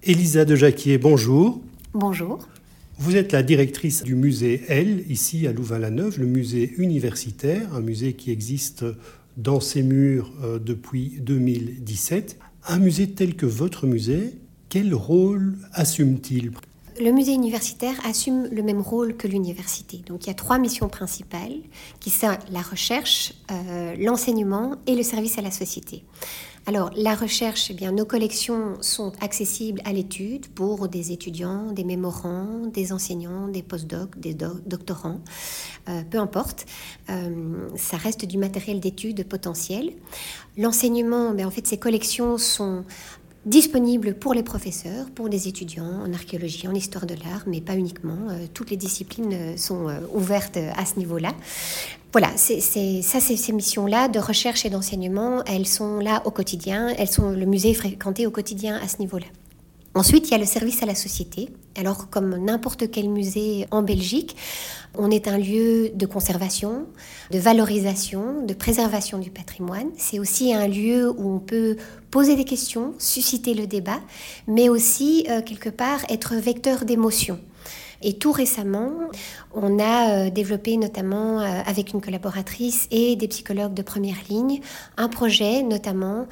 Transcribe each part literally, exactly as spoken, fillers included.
Élisa de Jacquier, bonjour. Bonjour. Vous êtes la directrice du musée L, ici à Louvain-la-Neuve, le musée universitaire, un musée qui existe dans ses murs euh, depuis deux mille dix-sept. Un musée tel que votre musée, quel rôle assume-t-il ? Le musée universitaire assume le même rôle que l'université. Donc il y a trois missions principales qui sont la recherche, euh, l'enseignement et le service à la société. Alors la recherche, eh bien, nos collections sont accessibles à l'étude pour des étudiants, des mémorants, des enseignants, des postdocs, des do- doctorants, euh, peu importe. Euh, ça reste du matériel d'étude potentiel. L'enseignement, ben, en fait, ces collections sont disponible pour les professeurs, pour les étudiants en archéologie, en histoire de l'art, mais pas uniquement. Euh, toutes les disciplines sont euh, ouvertes à ce niveau-là. Voilà, c'est, c'est, ça, c'est, ces missions-là de recherche et d'enseignement, elles sont là au quotidien. Elles sont, le musée est fréquenté au quotidien à ce niveau-là. Ensuite, il y a le service à la société. Alors, comme n'importe quel musée en Belgique, on est un lieu de conservation, de valorisation, de préservation du patrimoine. C'est aussi un lieu où on peut poser des questions, susciter le débat, mais aussi, euh, quelque part, être vecteur d'émotions. Et tout récemment, on a développé notamment avec une collaboratrice et des psychologues de première ligne un projet notamment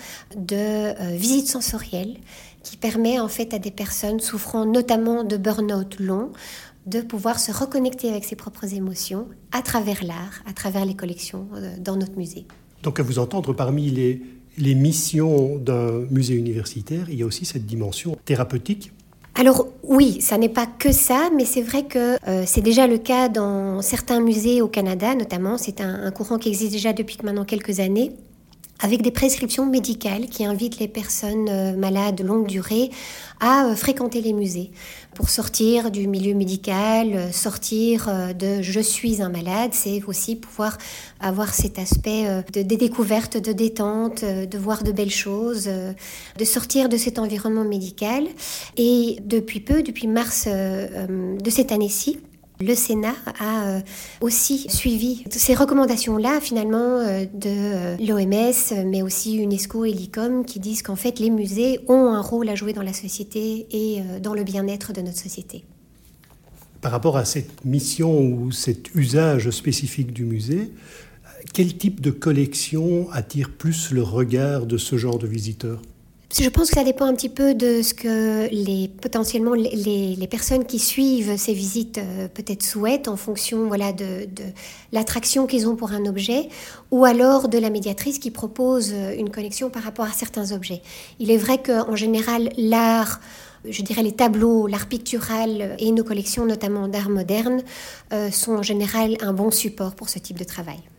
de visite sensorielle qui permet en fait à des personnes souffrant notamment de burn-out long de pouvoir se reconnecter avec ses propres émotions à travers l'art, à travers les collections dans notre musée. Donc à vous entendre, parmi les, les missions d'un musée universitaire, il y a aussi cette dimension thérapeutique. Alors oui, ça n'est pas que ça, mais c'est vrai que euh, c'est déjà le cas dans certains musées au Canada, notamment. C'est un, un courant qui existe déjà depuis maintenant quelques années, avec des prescriptions médicales qui invitent les personnes euh, malades de longue durée à euh, fréquenter les musées pour sortir du milieu médical, euh, sortir euh, de « je suis un malade ». C'est aussi pouvoir avoir cet aspect euh, de, de découverte, de détente, euh, de voir de belles choses, euh, de sortir de cet environnement médical. Et depuis peu, depuis mars euh, euh, de cette année-ci, le Sénat a aussi suivi ces recommandations-là, finalement, de l'O M S, mais aussi UNESCO et l'I C O M, qui disent qu'en fait, les musées ont un rôle à jouer dans la société et dans le bien-être de notre société. Par rapport à cette mission ou cet usage spécifique du musée, quel type de collection attire plus le regard de ce genre de visiteurs ? Je pense que ça dépend un petit peu de ce que les, potentiellement les, les, les personnes qui suivent ces visites euh, peut-être souhaitent en fonction voilà, de, de l'attraction qu'ils ont pour un objet ou alors de la médiatrice qui propose une collection par rapport à certains objets. Il est vrai qu'en général, l'art, je dirais les tableaux, l'art pictural et nos collections, notamment d'art moderne, euh, sont en général un bon support pour ce type de travail.